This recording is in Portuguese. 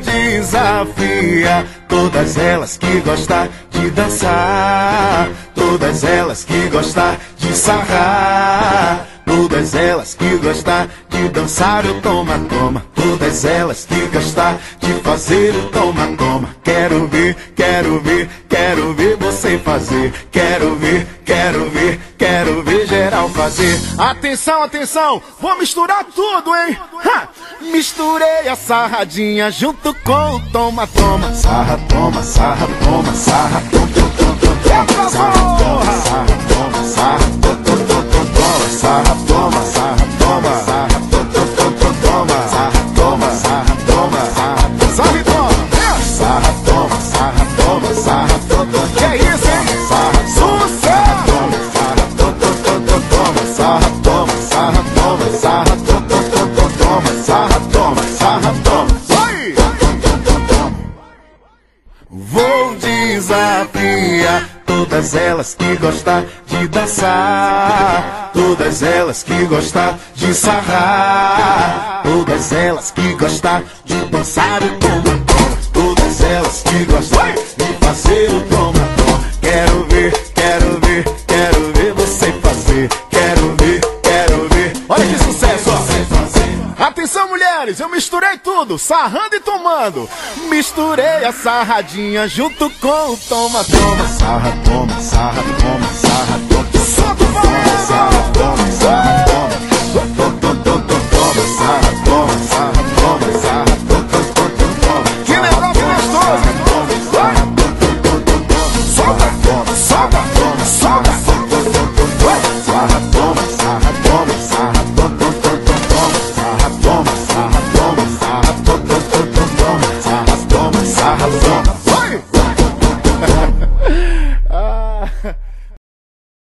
desafiar todas elas que gostam de dançar, todas elas que gostam de sarrar, todas elas que gostam de dançar o toma-toma, todas elas que gostam de fazer o toma-toma. Quero ver, quero ver, quero ver você fazer. Quero ver, quero ver, quero ver geral fazer. Atenção, atenção, vou misturar tudo, hein? Ha! Misturei a sarradinha junto com o toma-toma. Sarra, toma, sarra, toma, sarra, toma, toma, toma, sarra, toma, sarra, toma, sarra, toma, sarra, toma, sarra, toma, sarra, toma, sarra, toma, sarra, toma, sarra, sarra, toma, sarra, toma, sarra, toma, sarra, toma. Que é isso, hein? Sarra, sucesso! Sarra, toma, sarra, toma, sarra, toma, sarra, toma, sarra, toma, sarra, toma. Vai! Vou desafiar todas elas que gostam de dançar, todas elas que gostam de sarrar, todas elas que gostam de dançar o toma-toma, todas elas que gostam de fazer o toma-toma. Quero ver, quero ver, quero ver você fazer. Quero ver, quero ver. Olha que sucesso, ó. Atenção, mulheres, eu misturei tudo, sarrando e tomando. Misturei a sarradinha junto com o toma-toma. Sarra, toma, sarra, toma, sarra, toma. Solta o valor! Sarra, toma, sarra, toma. Toma, sarra, toma, sarra, toma, sarra, toma. Que legal, que gostoso! Solta, solta, solta. Sarra, toma, sarra, toma, sarra, toma. Sarra, toma, sarra, toma, sarra, toma, sarra, toma, sarra, toma.